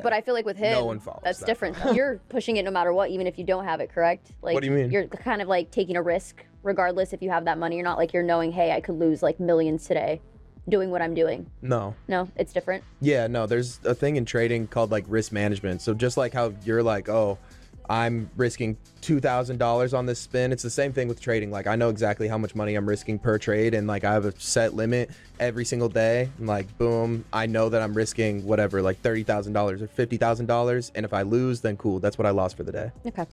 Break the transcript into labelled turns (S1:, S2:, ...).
S1: But I feel like with him,
S2: no one follows
S1: that's
S2: that.
S1: different. You're pushing it no matter what, even if you don't have it, correct? Like,
S2: What do you mean?
S1: You're kind of like taking a risk regardless if you have that money. You're not like you're knowing, hey, I could lose like millions today doing what I'm doing.
S2: No.
S1: No, it's different.
S2: Yeah, no, there's a thing in trading called like risk management. So just like how you're like, oh, I'm risking $2,000 on this spin. It's the same thing with trading. Like I know exactly how much money I'm risking per trade, and like I have a set limit every single day. And like boom, I know that I'm risking whatever, like $30,000 or $50,000, and if I lose, then cool, that's what I lost for the day.
S1: Okay.